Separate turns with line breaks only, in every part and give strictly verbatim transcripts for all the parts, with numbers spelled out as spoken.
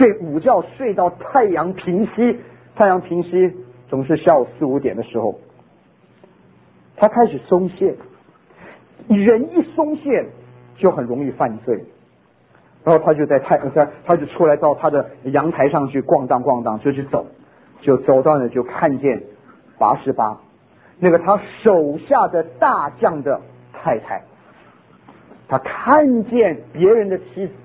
睡午觉睡到太阳平息，太阳平息总是下午四五点的时候，他开始松懈。人一松懈就很容易犯罪，然后他就在太他他就出来到他的阳台上去逛荡逛荡，就去走，就走到那就看见拔示巴，那个他手下的大将的太太，他看见别人的妻子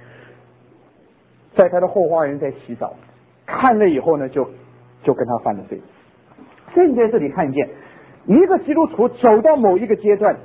在他的后花园在洗澡，看了以后呢，就就跟他犯了罪。所以你在这里看见一个基督徒走到某一个阶段，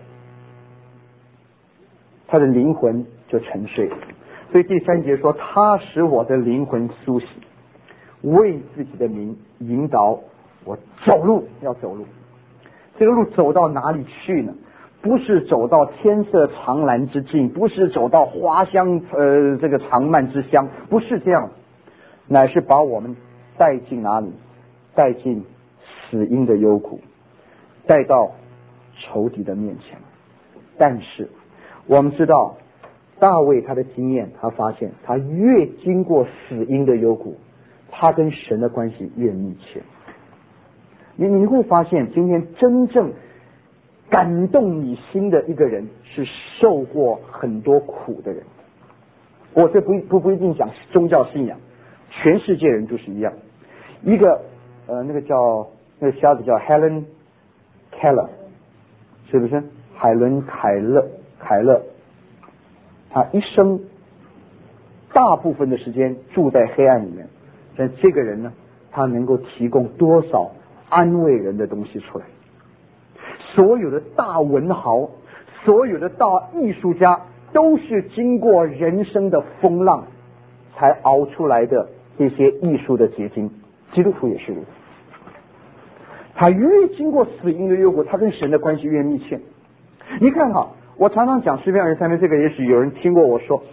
他的灵魂就沉睡。所以第三节说，他使我的灵魂苏醒，为自己的名引导我走路，要走路。这个路走到哪里去呢？不是走到天色长蓝之境，不是走到花香呃这个长漫之乡，不是这样，乃是把我们带进哪里？带进死荫的幽谷，带到仇敌的面前。但是我们知道大卫他的经验，他发现他越经过死荫的幽谷，他跟神的关系越密切。你你会发现，今天真正感动你心的一个人，是受过很多苦的人。我这不不不一定讲宗教信仰，全世界人都是一样。一个呃那个叫那个瞎子叫 Helen Keller， 是不是？海伦凯勒凯勒，他一生大部分的时间住在黑暗里面，但这个人呢，他能够提供多少安慰人的东西出来。所有的大文豪，所有的大艺术家，都是经过人生的风浪才熬出来的这些艺术的结晶。基督徒也是如此，他越经过死荫的幽谷，他跟神的关系越密切。你看哈，我常常讲诗篇二十三篇，这个也许有人听过我说，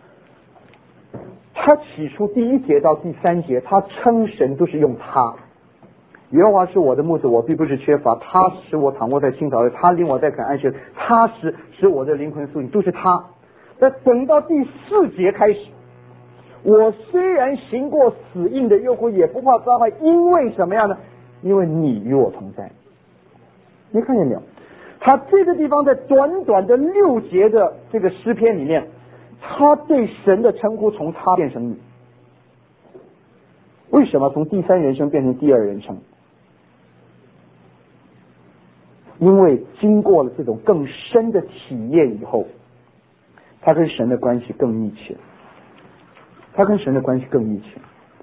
他起初第一节到第三节，他称神都是用他。耶和华是我的牧者，我必不是缺乏，他使我躺卧在青草地，他领我在可安息，他使使我的灵魂苏醒，都是他。那等到第四节开始，我虽然行过死荫的幽谷，也不怕遭害，因为什么样呢？因为你与我同在。你看见没有？他这个地方在短短的六节的这个诗篇里面，他对神的称呼从他变成你。为什么从第三人称变成第二人称？因为经过了这种更深的体验以后，他跟神的关系更密切，他跟神的关系更密切。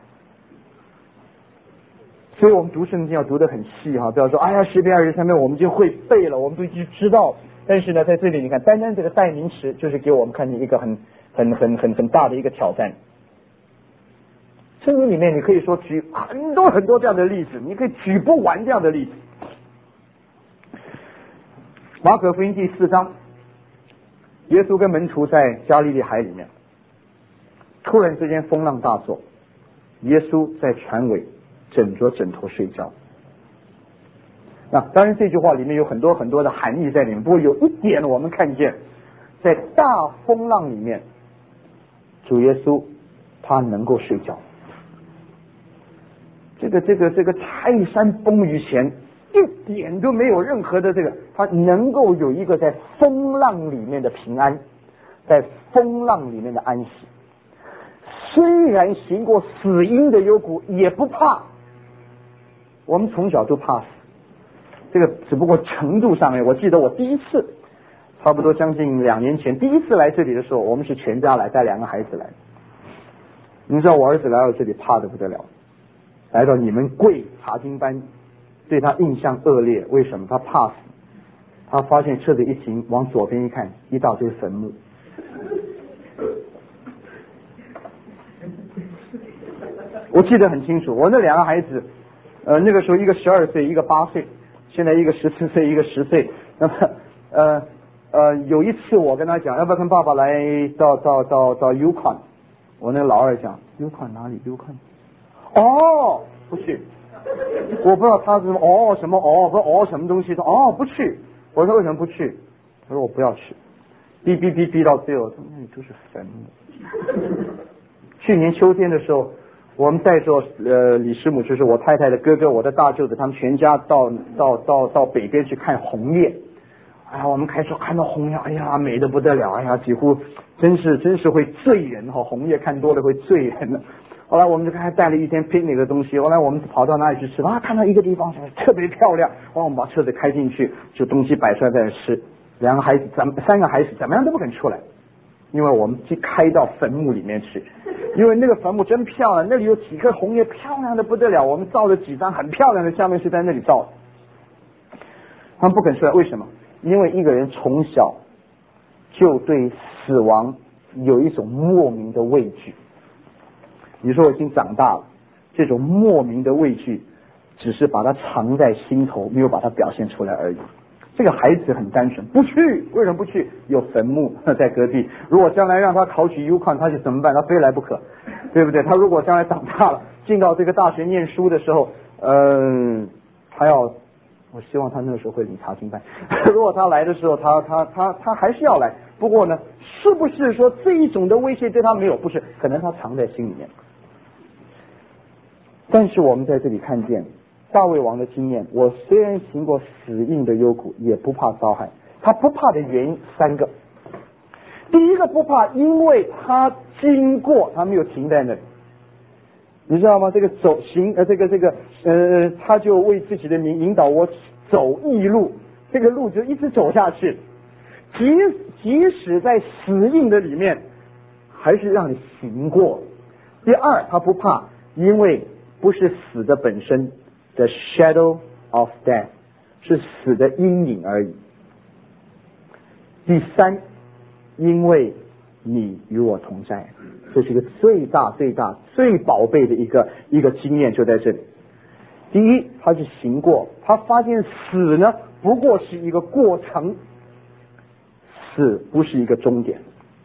所以我们读圣经要读得很细哈，不要说哎呀诗篇二十三篇我们就会背了，我们都已经知道。但是呢，在这里你看，单单这个代名词就是给我们看见一个很很很很很大的一个挑战。圣经里面你可以说举很多很多这样的例子，你可以举不完这样的例子。马可福音第四章，耶稣跟门徒在加利利海里面，突然之间风浪大作，耶稣在船尾枕着枕头睡觉。那当然这句话里面有很多很多的含义在里面，不过有一点我们看见，在大风浪里面，主耶稣他能够睡觉。这个这个这个泰山崩于前，一点都没有任何的这个，他能够有一个在风浪里面的平安，在风浪里面的安息。虽然行过死荫的幽谷，也不怕。我们从小都怕死，这个只不过程度上面。我记得我第一次，差不多将近两年前，第一次来这里的时候，我们是全家来，带两个孩子来。你知道我儿子来到这里怕得不得了，来到你们贵查经班，对他印象恶劣。为什么？他怕死。他发现车子一停，往左边一看，一大堆坟墓。我记得很清楚，我那两个孩子，呃，那个时候一个十二岁，一个八岁，现在一个十四岁，一个十岁。那么，呃呃，有一次我跟他讲，要不要跟爸爸来到到到到 Yukon？ 我那个老二讲 Yukon 哪里 Yukon？ 哦，不去。我不知道他是哦什么哦，不哦什么东西的哦不去。我说为什么不去？他说我不要去。逼逼逼逼到最后，那里都是坟墓。 去年秋天的时候，我们带着呃李师母，就是我太太的哥哥，我的大舅子，他们全家到到到到北边去看红叶。哎呀，我们开始看到红叶，哎呀，美得不得了，哎呀，几乎真是真是会醉人哈、哦，红叶看多了会醉人的。后来我们就还带了一天 picnic 的东西，后来我们跑到哪里去吃啊？看到一个地方特别漂亮，哇，我们把车子开进去，就东西摆出来在那吃。两个孩子，咱们三个孩子怎么样都不肯出来，因为我们去开到坟墓里面去，因为那个坟墓真漂亮，那里有几棵红叶，漂亮的不得了。我们照了几张很漂亮的相片是在那里照的，他们不肯出来，为什么？因为一个人从小就对死亡有一种莫名的畏惧。你说我已经长大了，这种莫名的畏惧只是把它藏在心头，没有把它表现出来而已。这个孩子很单纯，不去，为什么不去？有坟墓在隔壁，如果将来让他考取 U Con， 他就怎么办？他非来不可，对不对？他如果将来长大了，进到这个大学念书的时候，嗯、呃，他要，我希望他那个时候会理查经班。如果他来的时候，他他他他还是要来，不过呢，是不是说这一种的威胁对他没有？不是，可能他藏在心里面。但是我们在这里看见大卫王的经验，我虽然行过死荫的幽谷，也不怕遭害。他不怕的原因三个。第一个不怕，因为他经过，他没有停在那里。你知道吗？这个走行呃，这个这个呃，他就为自己的名引导我走义路，这个路就一直走下去。即即使在死荫的里面，还是让你行过。第二，他不怕，因为不是死的本身 ，the shadow of death， 是死的阴影而已。第三，因为你与我同在，这是一个最大最大最宝贝的一个一个经验，就在这里。第一，他是行过，他发现死呢不过是一个过程，死不是一个终点。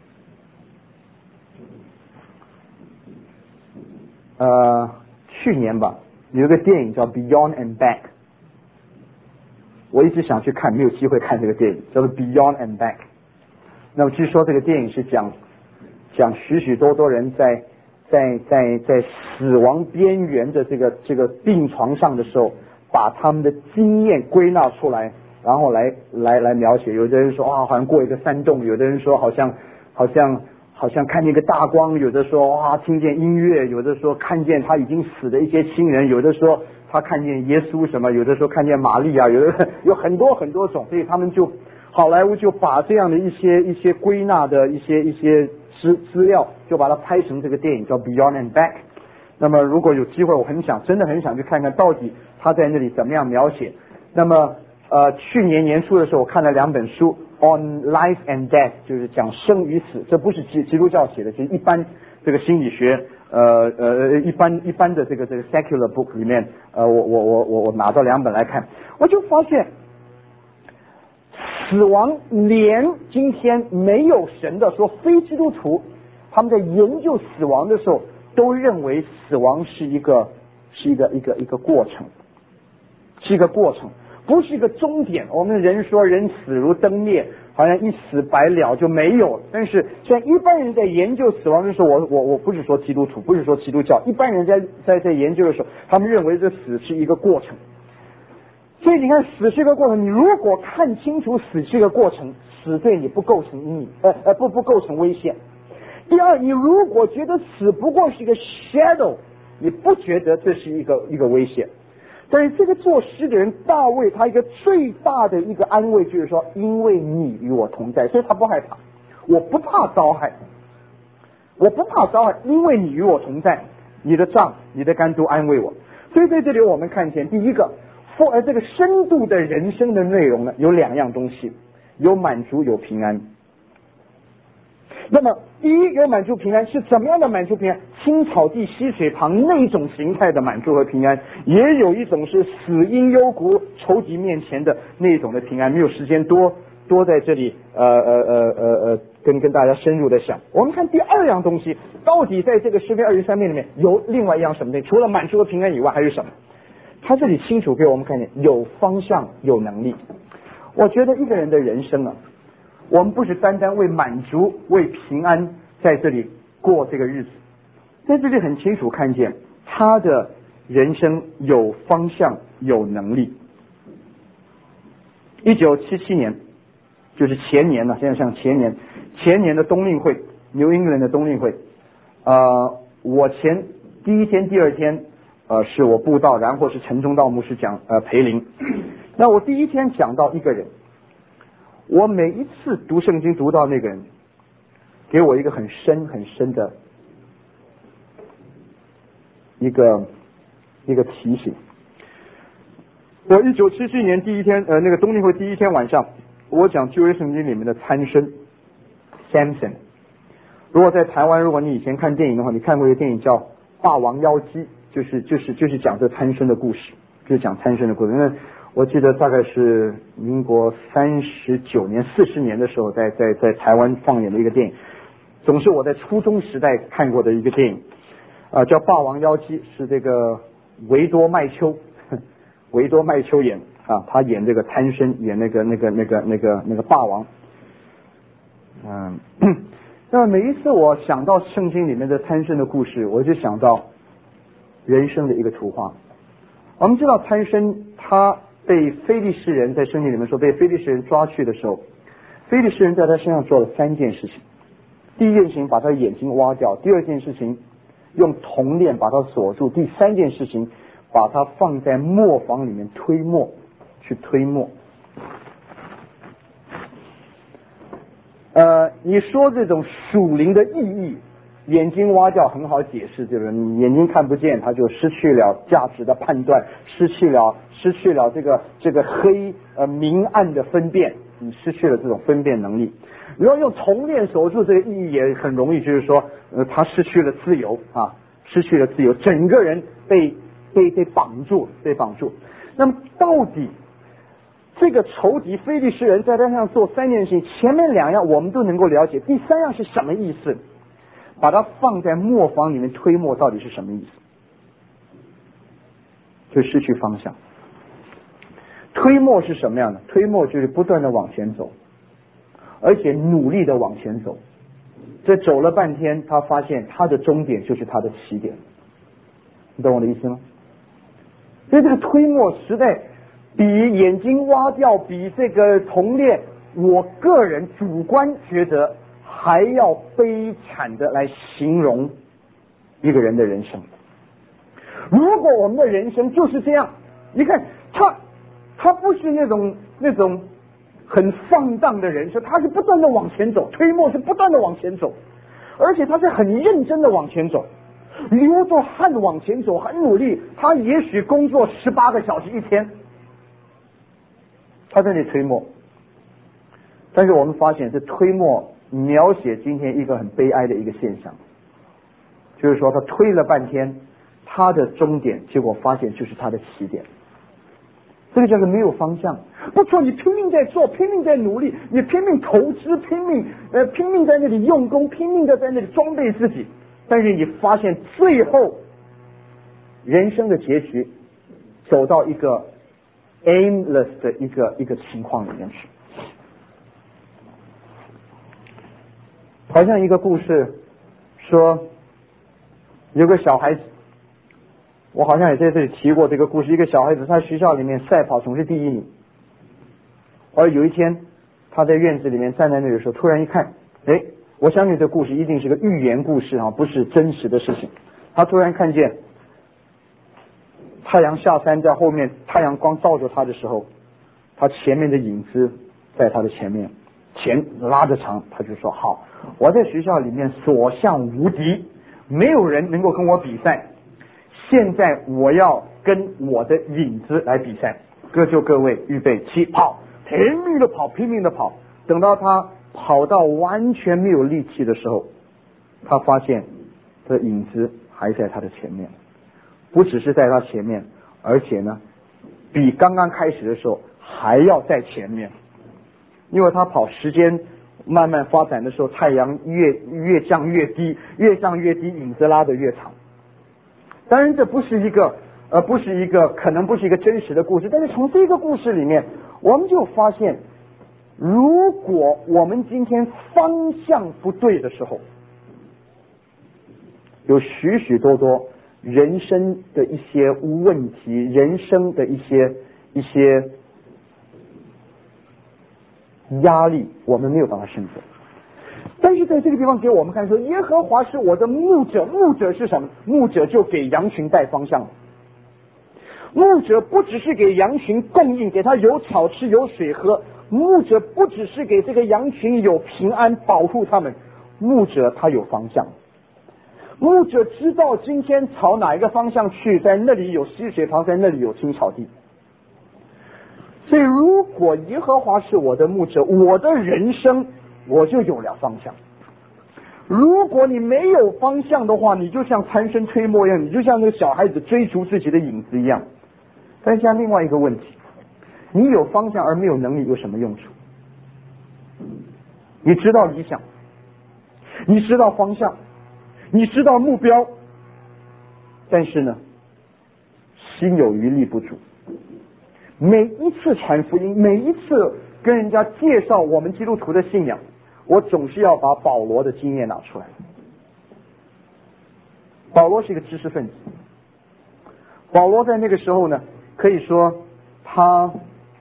呃，去年吧，有一个电影叫《Beyond and Back》，我一直想去看，没有机会看这个电影，叫做《Beyond and Back》。那么据说这个电影是讲讲许许多多人在在在在死亡边缘的这个这个病床上的时候，把他们的经验归纳出来，然后来来来描写。有的人说啊，好像过一个山洞；有的人说好像好像好像看见一个大光；有的说哇，听见音乐；有的说看见他已经死的一些亲人；有的说他看见耶稣什么；有的说看见玛利亚；有的有很多很多种，所以他们就好莱坞就把这样的一些一些归纳的一些一些资资料，就把它拍成这个电影叫 Beyond and Back。那么如果有机会，我很想真的很想去看看到底他在那里怎么样描写。那么呃，去年年初的时候，我看了两本书 On Life and Death， 就是讲生与死，这不是基基督教写的，其实一般这个心理学呃呃一般一般的这个这个 secular book 里面，呃我我我我我拿到两本来看，我就发现死亡连今天没有神的说非基督徒，他们在研究死亡的时候，都认为死亡是一个是一个一个一个过程，是一个过程，不是一个终点。我们人说人死如灯灭，好像一死百了就没有了。但是像一般人在研究死亡的时候，我我我不是说基督徒，不是说基督教，一般人在在在研究的时候，他们认为这死是一个过程。所以你看，死是一个过程。你如果看清楚死是一个过程，死对你不构成阴影，呃呃不不构成危险。第二，你如果觉得死不过是一个 shadow， 你不觉得这是一个一个危险。但是这个作诗的人大卫，他一个最大的一个安慰就是说，因为你与我同在，所以他不害怕，我不怕遭害，我不怕遭害，因为你与我同在，你的杖你的竿都安慰我。所以在这里我们看见，第一个而这个深度的人生的内容呢，有两样东西，有满足有平安。那么第一有满足平安，是怎么样的满足平安？青草地溪水旁那种形态的满足和平安，也有一种是死荫幽谷仇敌面前的那种的平安。没有时间多多在这里呃呃呃呃呃跟跟大家深入的想。我们看第二样东西，到底在这个诗篇二十三篇里面有另外一样什么东西？除了满足和平安以外，还有什么？他这里清楚给我们看见有方向有能力。我觉得一个人的人生啊，我们不是单单为满足为平安在这里过这个日子， 在这里很清楚看见他的人生有方向有能力。一九七七年，就是前年了，现在像前年前年的冬令会，New England 的冬令会，呃，我前第一天第二天呃是我布道，然后是陈忠道牧师讲呃培灵。那我第一天讲到一个人，我每一次读圣经读到那个人，给我一个很深很深的一个一个提醒。我一九七七年第一天，呃，那个冬令会第一天晚上，我讲旧约圣经里面的参孙 Samson。如果在台湾，如果你以前看电影的话，你看过一个电影叫《霸王妖姬》，就是就是就是讲这参孙的故事，就是讲参孙的故事。那我记得大概是民国三十九年、四十年的时候，在在在台湾放映的一个电影，总是我在初中时代看过的一个电影，啊、呃，叫《霸王妖姬》，是这个维多麦秋。维多麦秋演啊，他演这个参孙，演那个那个那个那个那个霸王。嗯，那每一次我想到圣经里面的参孙的故事，我就想到人生的一个图画。我们知道参孙他被非利士人，在圣经里面说被非利士人抓去的时候，非利士人在他身上做了三件事情。第一件事情把他的眼睛挖掉，第二件事情用铜链把他锁住，第三件事情把它放在磨坊里面推磨，去推磨。呃，你说这种属灵的意义，眼睛挖掉很好解释，对不对？你眼睛看不见，它就失去了价值的判断，失去了失去了这个这个黑呃明暗的分辨，你失去了这种分辨能力。如果用铜链锁住，这个意义也很容易，就是说，呃，他失去了自由啊，失去了自由，整个人被。被被绑住，被绑住。那么到底这个仇敌非利士人在他身上做三件事情，前面两样我们都能够了解，第三样是什么意思？把它放在磨坊里面推磨，到底是什么意思？就失去方向。推磨是什么样的？推磨就是不断的往前走，而且努力的往前走。这走了半天，他发现他的终点就是他的起点。你懂我的意思吗？所以这个推磨实在比眼睛挖掉，比这个铜链，我个人主观觉得还要悲惨的来形容一个人的人生。如果我们的人生就是这样，你看他他不是那种那种很放荡的人生，他是不断的往前走，推磨是不断的往前走，而且他是很认真的往前走，流着汗往前走，很努力。他也许工作十八个小时一天，他在那里推磨。但是我们发现，这推磨描写今天一个很悲哀的一个现象，就是说他推了半天，他的终点结果发现就是他的起点。这个叫做没有方向。不错，你拼命在做，拼命在努力，你拼命投资，拼命呃拼命在那里用功，拼命的在那里装备自己，但是你发现最后人生的结局走到一个 aimless 的一个一个情况里面去。好像一个故事说，有个小孩子，我好像也在这里提过这个故事。一个小孩子，他学校里面赛跑总是第一名，而有一天他在院子里面站在那里的时候，突然一看，哎，我相信这故事一定是个寓言故事啊，不是真实的事情。他突然看见太阳下山，在后面太阳光照着他的时候，他前面的影子在他的前面，钱拉着长，他就说好，我在学校里面所向无敌，没有人能够跟我比赛，现在我要跟我的影子来比赛。各就各位，预备起跑，拼命的跑，拼命的跑。等到他跑到完全没有力气的时候，他发现这影子还在他的前面，不只是在他前面，而且呢比刚刚开始的时候还要在前面。因为他跑时间慢慢发展的时候，太阳越越降越低，越降越低，影子拉得越长。当然这不是一个呃不是一个可能不是一个真实的故事，但是从这个故事里面我们就发现，如果我们今天方向不对的时候， 有许许多多人生的一些问题，人生的一些一些压力，我们没有办法胜过。但是在这个地方给我们看说，耶和华是我的牧者，牧者是什么？牧者就给羊群带方向。牧者不只是给羊群供应，给他有草吃有水喝，牧者不只是给这个羊群有平安保护他们，牧者他有方向。牧者知道今天朝哪一个方向去，在那里有溪水旁，在那里有青草地。所以如果耶和华是我的牧者，我的人生我就有了方向。如果你没有方向的话，你就像参生吹磨一样，你就像那个小孩子追逐自己的影子一样。但是像另外一个问题，你有方向而没有能力有什么用处？你知道理想，你知道方向，你知道目标，但是呢，心有余力不足。每一次传福音，每一次跟人家介绍我们基督徒的信仰，我总是要把保罗的经验拿出来。保罗是一个知识分子，保罗在那个时候呢，可以说他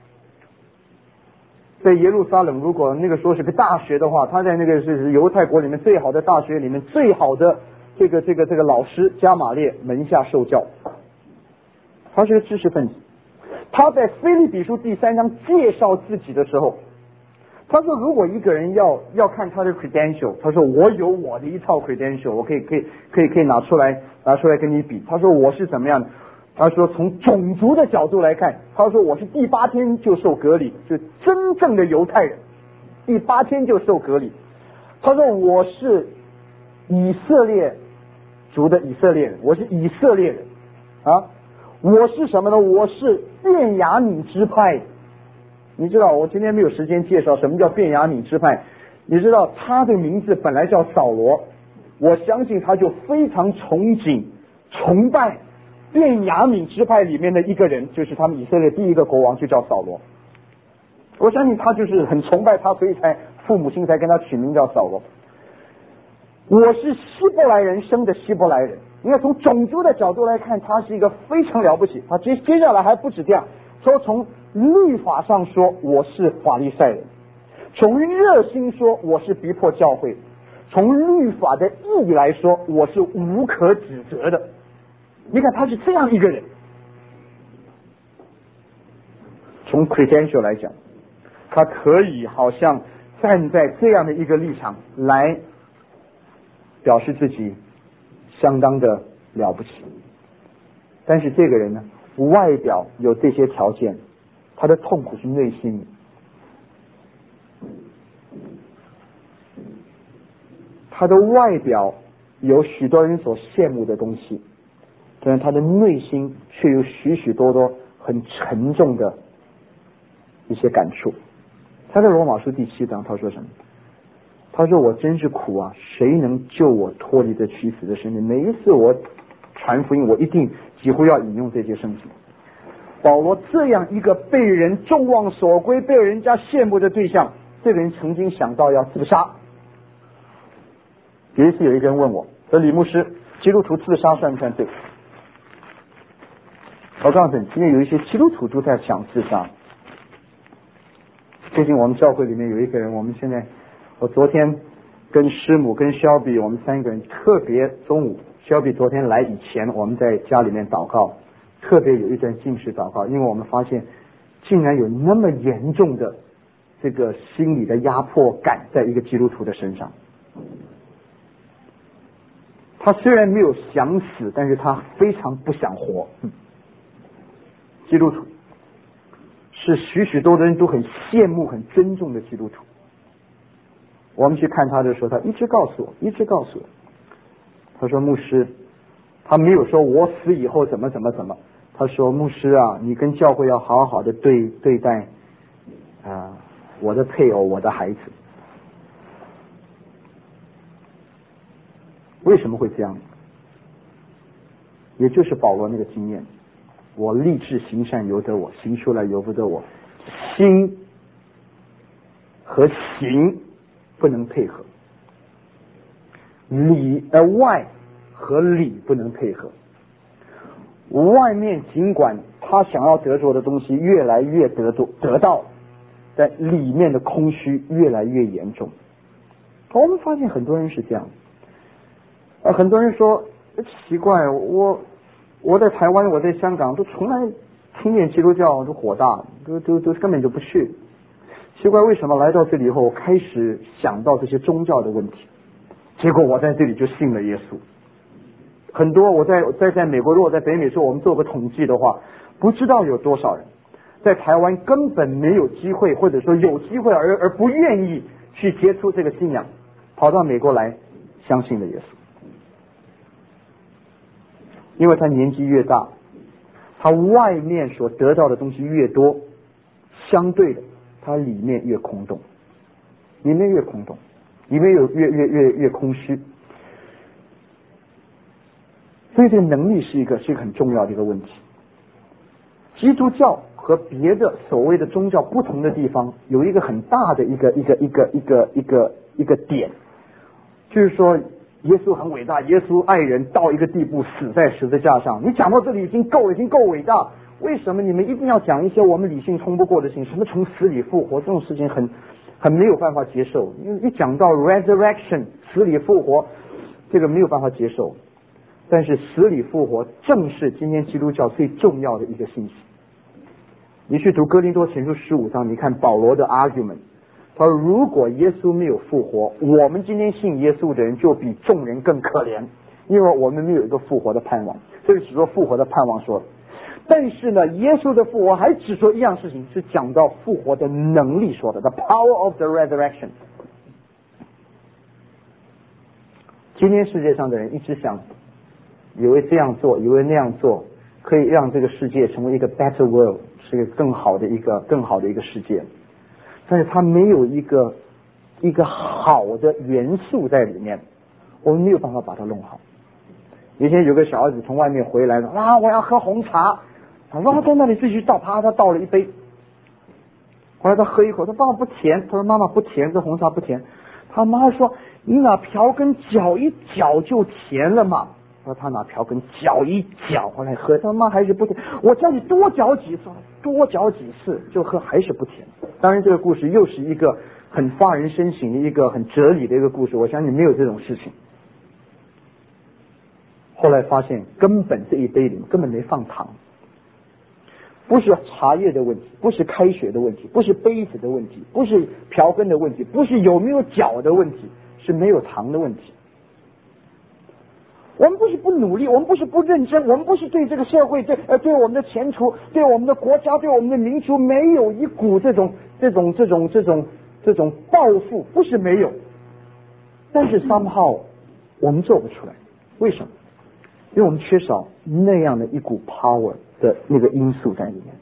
在耶路撒冷，如果那个时候是个大学的话，他在那个是犹太国里面最好的大学里面最好的这个这个这个老师加马列门下受教，他是个知识分子。他在腓立比书第三章介绍自己的时候，他说如果一个人要要看他的 credential， 他说我有我的一套 credential， 我可以可以可以可以拿出来拿出来跟你比。他说我是怎么样的？他说从种族的角度来看，他说我是第八天就受隔离，就真正的犹太人，第八天就受隔离。他说我是以色列族的以色列人，我是以色列人啊，我是什么呢？我是便雅悯支派。你知道我今天没有时间介绍什么叫便雅悯支派，你知道他的名字本来叫扫罗，我相信他就非常崇敬崇拜便雅悯支派里面的一个人，就是他们以色列第一个国王，就叫扫罗。我相信他就是很崇拜他，所以才父母亲才跟他取名叫扫罗。我是希伯来人生的希伯来人，你看从种族的角度来看，他是一个非常了不起。他接接下来还不止这样，说从律法上说我是法利赛人，从热心说我是逼迫教会，从律法的意义来说我是无可指责的。你看他是这样一个人。从 credential 来讲，他可以好像站在这样的一个立场来表示自己相当的了不起。但是这个人呢，外表有这些条件，他的痛苦是内心。他的外表有许多人所羡慕的东西，但是他的内心却有许许多多很沉重的一些感触。他在罗马书第七章他说什么？他说我真是苦啊，谁能救我脱离这屈死的生命？每一次我传福音，我一定几乎要引用这些圣经。保罗这样一个被人众望所归、被人家羡慕的对象，这个人曾经想到要自杀。有一次有一个人问我说，李牧师，基督徒自杀算不算罪？我告诉你，今天有一些基督徒都在想自杀。最近我们教会里面有一个人，我们现在我昨天跟师母跟肖比我们三个人特别中午，肖比昨天来以前我们在家里面祷告，特别有一段禁食祷告，因为我们发现竟然有那么严重的这个心理的压迫感在一个基督徒的身上。他虽然没有想死，但是他非常不想活。基督徒是许许多多人都很羡慕很尊重的基督徒。我们去看他的时候，他一直告诉我一直告诉我他说牧师，他没有说我死以后怎么怎么怎么，他说牧师啊，你跟教会要好好的对对待啊、呃、我的配偶我的孩子。为什么会这样？也就是保罗那个经验，我立志行善由得我，行出来由不得我，心和行不能配合，里呃外和理不能配合。外面尽管他想要得着的东西越来越得到得到，但里面的空虚越来越严重。我们发现很多人是这样，呃，很多人说奇怪，我我在台湾，我在香港，都从来听见基督教都火大，都都都根本就不去。奇怪，为什么来到这里以后，我开始想到这些宗教的问题，结果我在这里就信了耶稣。很多我在在在美国，如果在北美洲，我们做个统计的话，不知道有多少人在台湾根本没有机会，或者说有机会而而不愿意去接触这个信仰，跑到美国来相信了耶稣。因为他年纪越大，他外面所得到的东西越多，相对的他里面越空洞，里面越空洞，里面有越越越越空虚。所以这个能力是一个是一个很重要的一个问题。基督教和别的所谓的宗教不同的地方，有一个很大的一个一个一个一个一个一个点，就是说耶稣很伟大，耶稣爱人到一个地步，死在十字架上。你讲到这里已经够了，已经够伟大，为什么你们一定要讲一些我们理性通不过的事情？什么从死里复活这种事情很很没有办法接受。因为一讲到 resurrection 死里复活，这个没有办法接受。但是死里复活正是今天基督教最重要的一个信息。你去读哥林多前书十五章，你看保罗的 argument， 他说如果耶稣没有复活，我们今天信耶稣的人就比众人更可怜，因为我们没有一个复活的盼望。这个只说复活的盼望说，但是呢，耶稣的复活还只说一样事情，是讲到复活的能力说的 ，the power of the resurrection。今天世界上的人一直想以为这样做，以为那样做可以让这个世界成为一个 better world， 是一个更好的一个更好的一个世界，但是它没有一个一个好的元素在里面，我们没有办法把它弄好。以前有个小孩子从外面回来了，啊，我要喝红茶，他说他在那里继续倒，啪，他倒了一杯，后来他喝一口，他爸爸不甜，他说妈妈不甜，这红茶不甜。他妈说你拿瓢跟搅一搅就甜了嘛。说他拿瓢跟搅一搅，后来喝，他妈还是不甜。我叫你多搅几次，多搅几次就喝，还是不甜。当然，这个故事又是一个很发人深省的一个很哲理的一个故事。我相信没有这种事情。后来发现，根本这一杯里根本没放糖，不是茶叶的问题，不是开水的问题，不是杯子的问题，不是瓢跟的问题，不是有没有搅的问题，是没有糖的问题。我们不是不努力，我们不是不认真，我们不是对这个社会、对呃对我们的前途、对我们的国家、对我们的民族没有一股这种这种这种这种这种抱负，不是没有，但是 somehow 我们做不出来。为什么？因为我们缺少那样的一股 power 的那个因素在里面。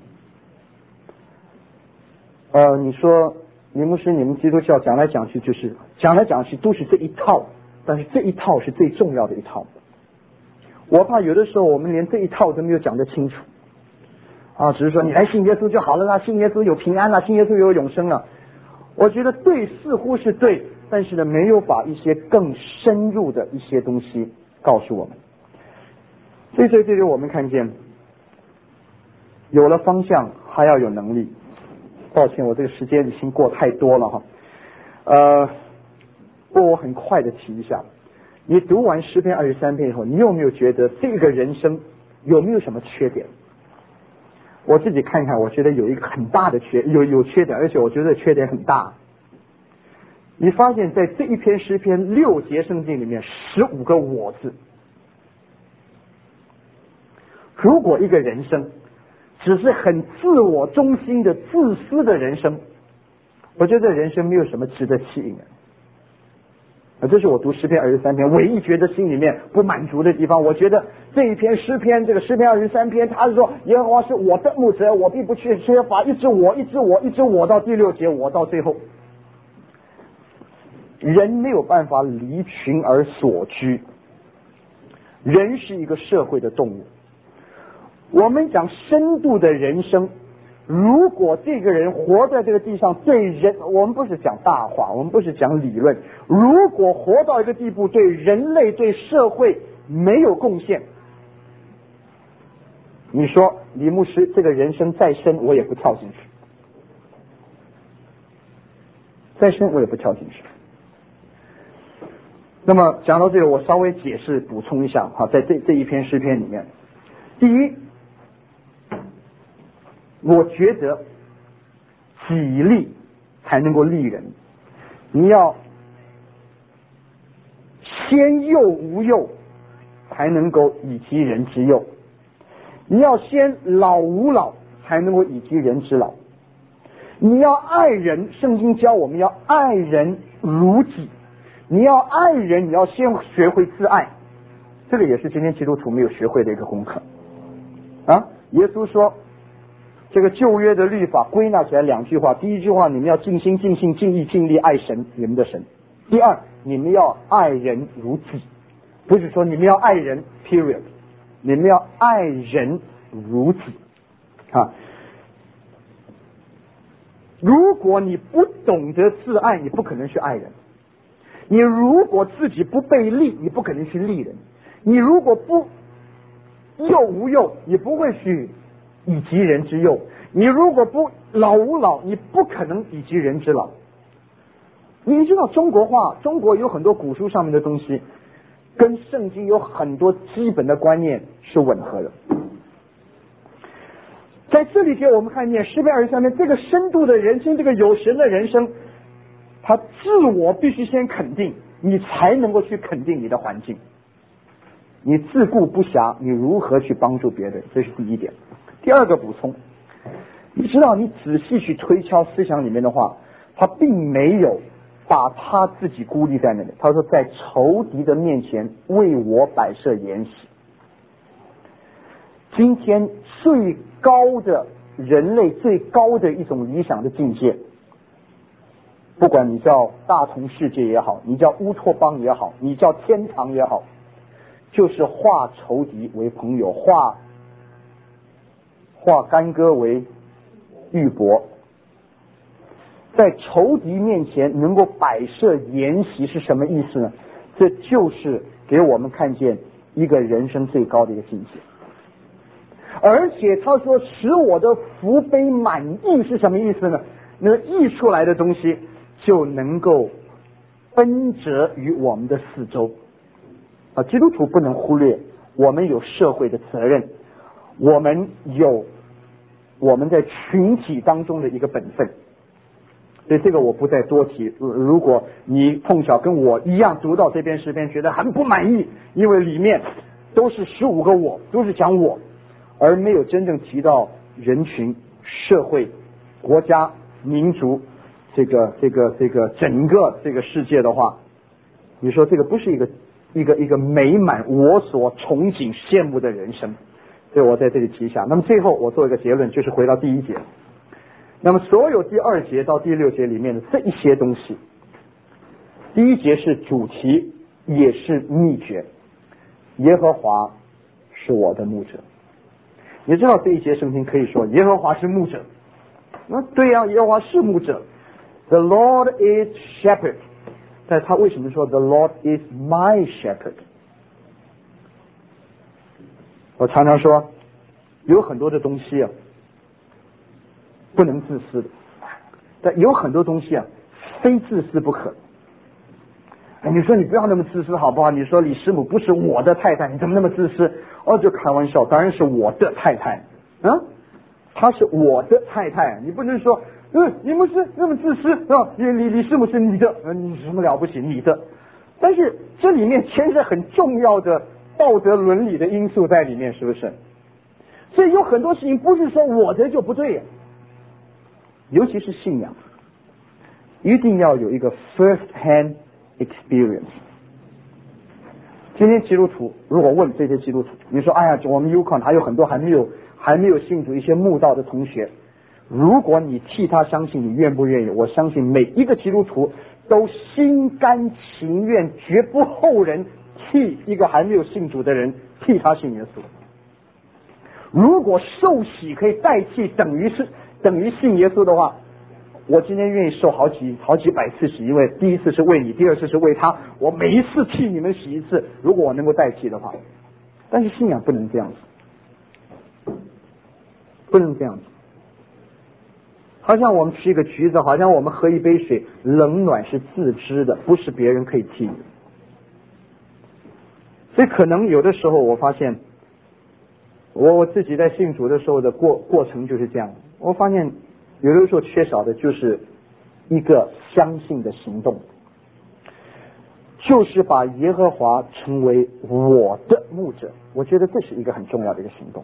呃，你说林牧师，你们基督教讲来讲去就是讲来讲去都是这一套，但是这一套是最重要的一套。我怕有的时候我们连这一套都没有讲得清楚啊，只是说你来信耶稣就好了啦，信耶稣有平安啦，信耶稣有永生了。我觉得对似乎是对，但是呢，没有把一些更深入的一些东西告诉我们。所以在这里我们看见，有了方向还要有能力。抱歉，我这个时间已经过太多了哈。呃，不过我很快的提一下。你读完诗篇二十三篇以后，你有没有觉得这个人生有没有什么缺点？我自己看看，我觉得有一个很大的缺，有有缺点，而且我觉得缺点很大。你发现在这一篇诗篇六节圣经里面，十五个我字。如果一个人生只是很自我中心的、自私的人生，我觉得人生没有什么值得吸引的。啊，这是我读诗篇二十三篇唯一觉得心里面不满足的地方。我觉得这一篇诗篇，这个诗篇二十三篇，他是说耶和华是我的牧者，我并不缺缺乏，一直我，一直我，一直我到第六节，我到最后。人没有办法离群而所居，人是一个社会的动物。我们讲深度的人生，如果这个人活在这个地上，对人，我们不是讲大话，我们不是讲理论，如果活到一个地步，对人类、对社会没有贡献，你说李牧师这个人生再深我也不跳进去，再深我也不跳进去。那么讲到这个，我稍微解释补充一下哈，在这这一篇诗篇里面，第一，我觉得己利才能够利人，你要先幼无幼才能够以及人之幼，你要先老无老才能够以及人之老，你要爱人，圣经教我们要爱人如己，你要爱人，你要先学会自爱，这个也是今天基督徒没有学会的一个功课啊。耶稣说这个旧约的律法归纳起来两句话，第一句话，你们要尽心尽性尽意尽力爱神，你们的神；第二，你们要爱人如己，不是说你们要爱人 period， 你们要爱人如己啊。如果你不懂得自爱，你不可能去爱人；你如果自己不被利，你不可能去利人；你如果不幼无幼，你不会去以及人之幼；你如果不老无老，你不可能以及人之老。你知道中国话，中国有很多古书上面的东西跟圣经有很多基本的观念是吻合的。在这里给我们看见诗篇二十三篇这个深度的人生，这个有神的人生，他自我必须先肯定，你才能够去肯定你的环境。你自顾不暇，你如何去帮助别人？这是第一点。第二个补充，你知道你仔细去推敲思想里面的话，他并没有把他自己孤立在那里。他说在仇敌的面前为我摆设筵席。今天最高的人类最高的一种理想的境界，不管你叫大同世界也好，你叫乌托邦也好，你叫天堂也好，就是化仇敌为朋友，化化干戈为玉帛。在仇敌面前能够摆设筵席是什么意思呢？这就是给我们看见一个人生最高的一个境界。而且他说使我的福杯满溢是什么意思呢？那个溢出来的东西就能够奔折于我们的四周啊。基督徒不能忽略我们有社会的责任，我们有我们在群体当中的一个本分，所以这个我不再多提。如果你碰巧跟我一样读到这篇诗篇觉得很不满意，因为里面都是十五个我，都是讲我，而没有真正提到人群、社会、国家、民族，这个这个这个整个这个世界的话，你说这个不是一个一个一个美满我所憧憬羡慕的人生。所以我在这里提一下。那么最后我做一个结论，就是回到第一节。那么所有第二节到第六节里面的这一些东西，第一节是主题，也是秘诀。耶和华是我的牧者。你知道这一节圣经可以说耶和华是牧者，那对呀、啊，耶和华是牧者。The Lord is shepherd， 但他为什么说 The Lord is my shepherd？ 我常常说有很多的东西啊不能自私的，但有很多东西啊非自私不可。哎，你说你不要那么自私好不好？你说李师母不是我的太太，你怎么那么自私？哦，就开玩笑，当然是我的太太啊，她是我的太太，你不能说嗯，你不是那么自私啊，李李李师母是你的，你什么了不起？你的，但是这里面牵涉很重要的道德伦理的因素在里面，是不是？所以有很多事情不是说我的就不对呀，尤其是信仰，一定要有一个 first hand experience。 今天基督徒如果问这些基督徒，你说哎呀，我们 UConn 还有很多还没有还没有信主一些慕道的同学，如果你替他相信，你愿不愿意？我相信每一个基督徒都心甘情愿，绝不后人替一个还没有信主的人替他信耶稣。如果受洗可以代替等于是等于信耶稣的话， 我今天愿意受好几好几百次洗，因为第一次是为你，第二次是为他，我每一次替你们洗一次，如果我能够代替的话。但是信仰不能这样子，不能这样子。好像我们吃一个橘子，好像我们喝一杯水，冷暖是自知的，不是别人可以替你。所以可能有的时候我发现，我我自己在信主的时候的过过程就是这样，我发现有的时候缺少的就是一个相信的行动，就是把耶和华成为我的牧者。我觉得这是一个很重要的一个行动。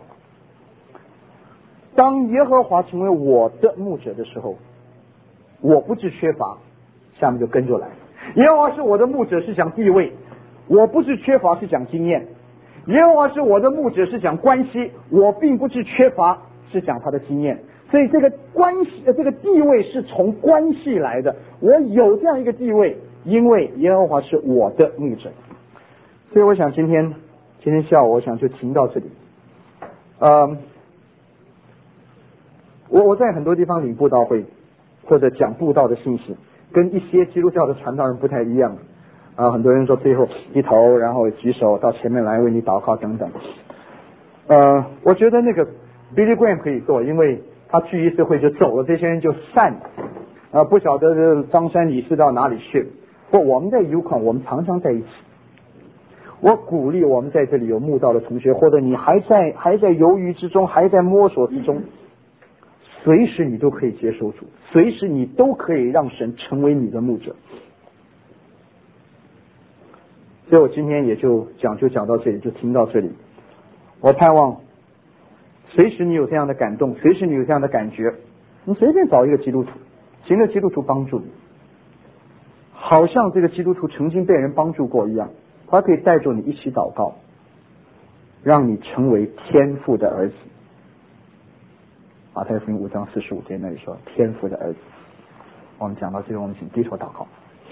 当耶和华成为我的牧者的时候，我不致缺乏，下面就跟着来。耶和华是我的牧者是讲地位，我不致缺乏是讲经验。耶和华是我的牧者是讲关系，我并不致缺乏是讲他的经验。所以这个关系这个地位是从关系来的，我有这样一个地位，因为耶和华是我的牧者。所以我想今天今天下午我想就停到这里。呃我我在很多地方领布道会或者讲布道的信息，跟一些基督教的传道人不太一样啊。很多人说最后低头，然后举手到前面来为你祷告等等。呃，我觉得那个 Billy Graham 可以做，因为他去一次会就走了，这些人就散了。啊，不晓得这张山李四到哪里去。不，我们在 Yukon 我们常常在一起。我鼓励我们在这里有慕道的同学，或者你还在还在犹豫之中，还在摸索之中，随时你都可以接受主，随时你都可以让神成为你的牧者。所以我今天也就讲就讲到这里，就听到这里。我盼望随时你有这样的感动，随时你有这样的感觉，你随便找一个基督徒，请个基督徒帮助你，好像这个基督徒曾经被人帮助过一样，他可以带着你一起祷告，让你成为天父的儿子。马太福音五章四十五节那里说天父的儿子。我们讲到这里，我们请低头祷告。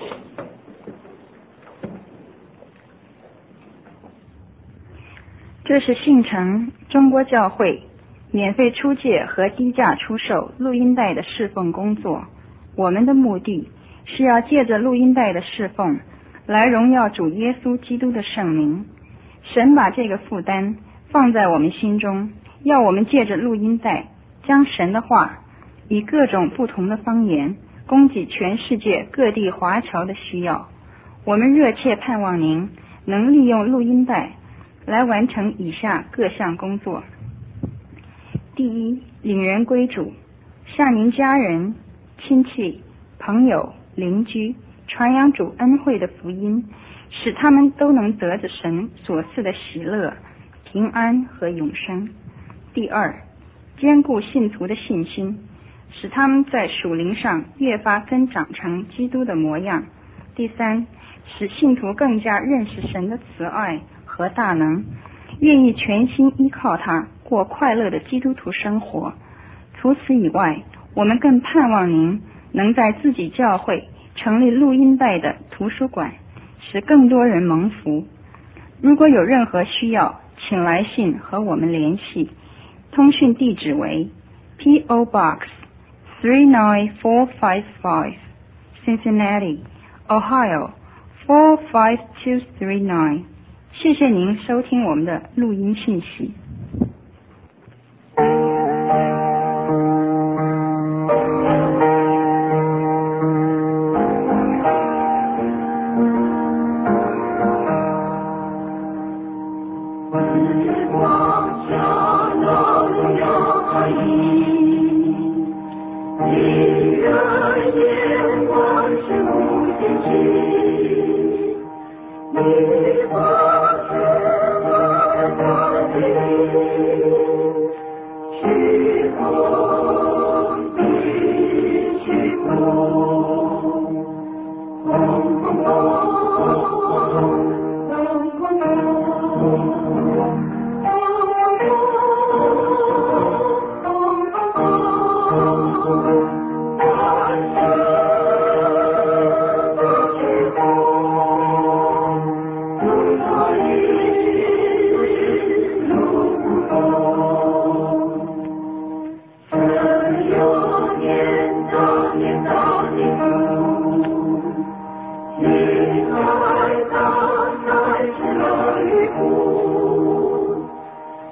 这是信诚中国教会免费出借和低价出售录音带的侍奉工作。我们的目的是要借着录音带的侍奉来荣耀主耶稣基督的圣名。神把这个负担放在我们心中，要我们借着录音带将神的话以各种不同的方言供给全世界各地华侨的需要。我们热切盼望您能利用录音带来完成以下各项工作。第一，领人归主，向您家人、亲戚、朋友、邻居传扬主恩惠的福音，使他们都能得着神所赐的喜乐、平安和永生。第二，坚固信徒的信心，使他们在属灵上越发增长成基督的模样。第三，使信徒更加认识神的慈爱和大能，愿意全心依靠他过快乐的基督徒生活。除此以外，我们更盼望您能在自己教会成立录音带的图书馆，使更多人蒙福。如果有任何需要，请来信和我们联系。通讯地址为 P O Box three nine four five five Cincinnati, Ohio four five two three nine。 谢谢您收听我们的录音信息。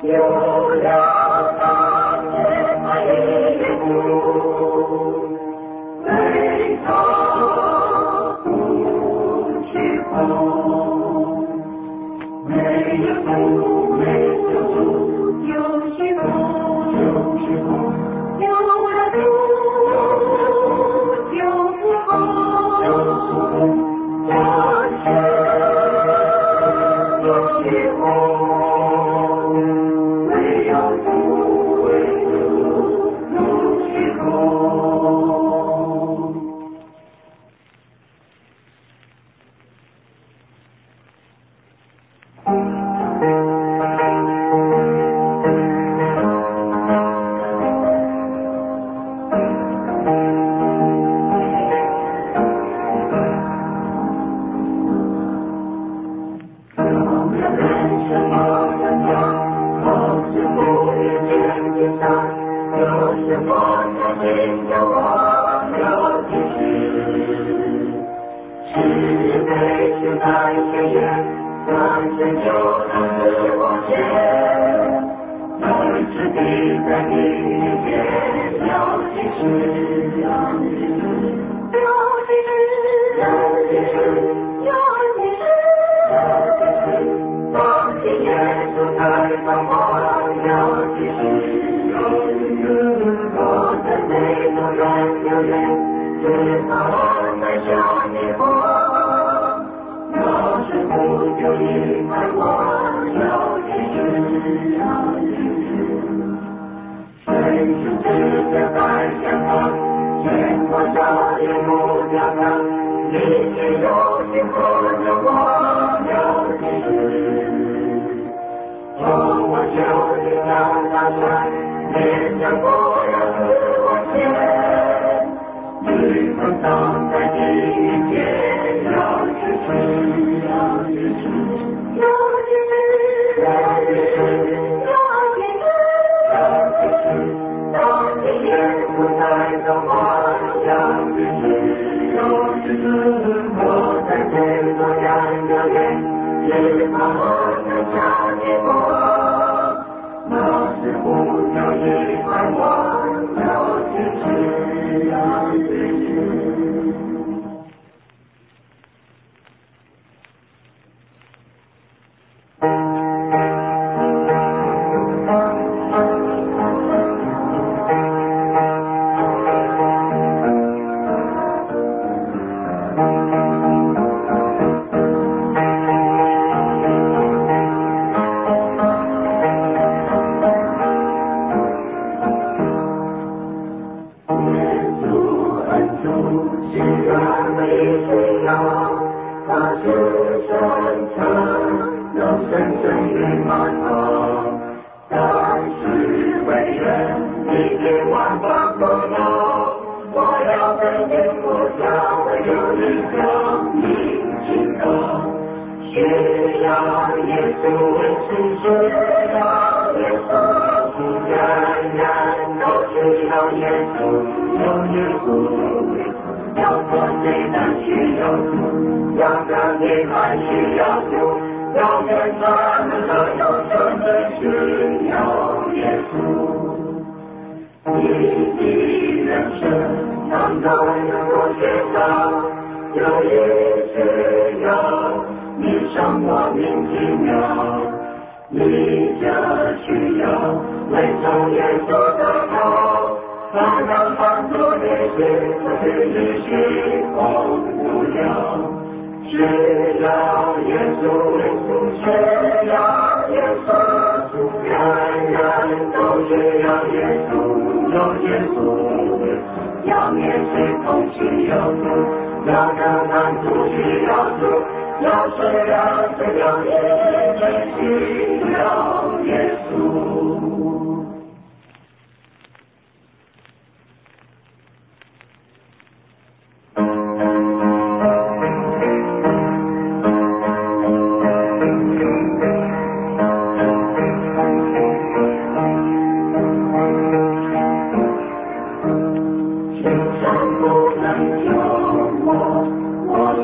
有了当年的一步，回头不去后，没有路，没有路，有虚空，有虚空，有了路，有虚空，有虚空，有虚有虚空，没有路，没有路，有虚空。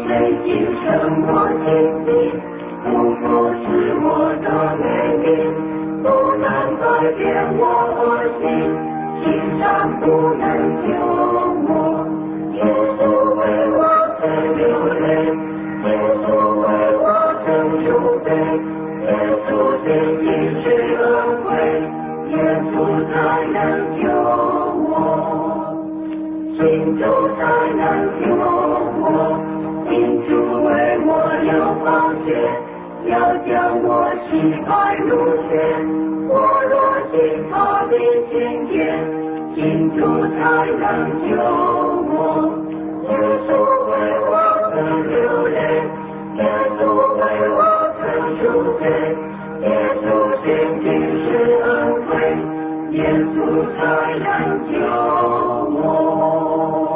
生活经历，不过是我的美丽。
改变我心，心上不能救我。耶稣为我曾流泪，耶稣为我曾受罪，耶稣仅仅是恩惠，耶稣才能救我，心主才能救我，心主为我流宝血，要将我洗白如雪。我若信他的情节，心主才能救我。耶稣为我曾流泪，耶稣为我曾受罪，耶稣仅仅是恩惠，耶稣才能救我。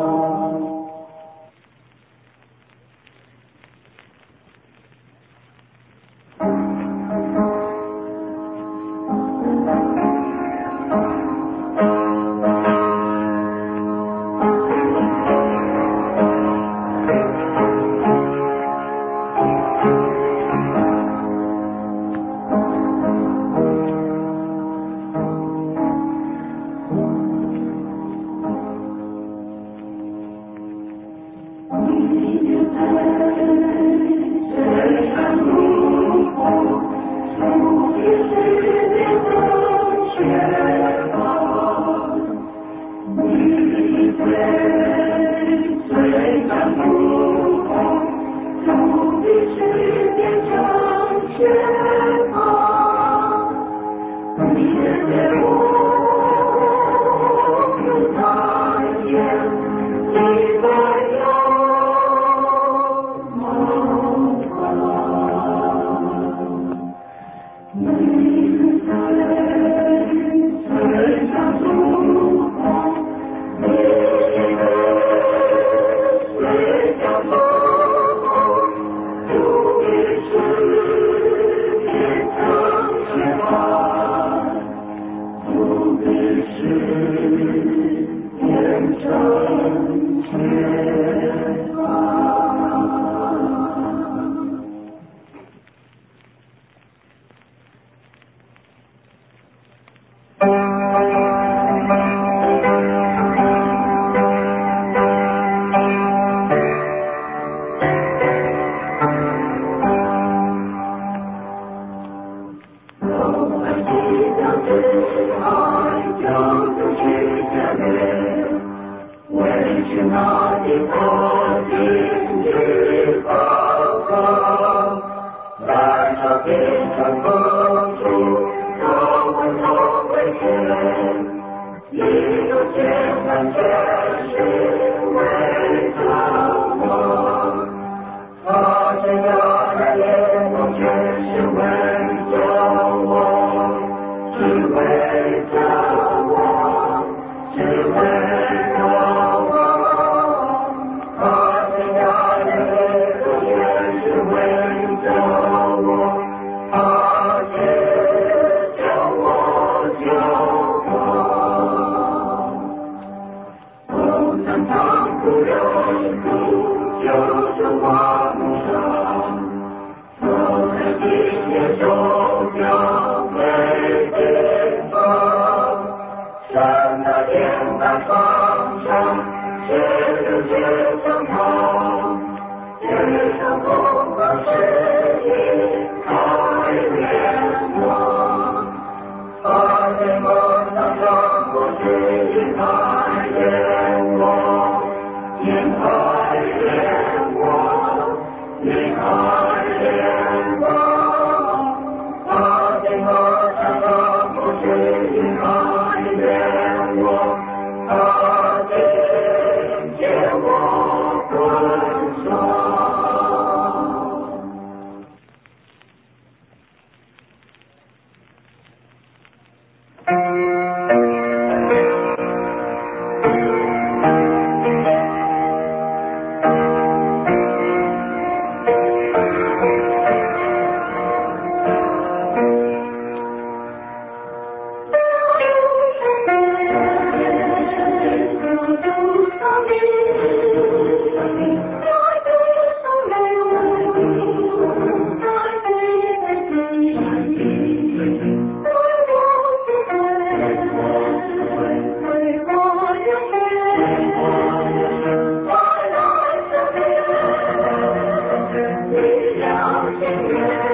了心愿。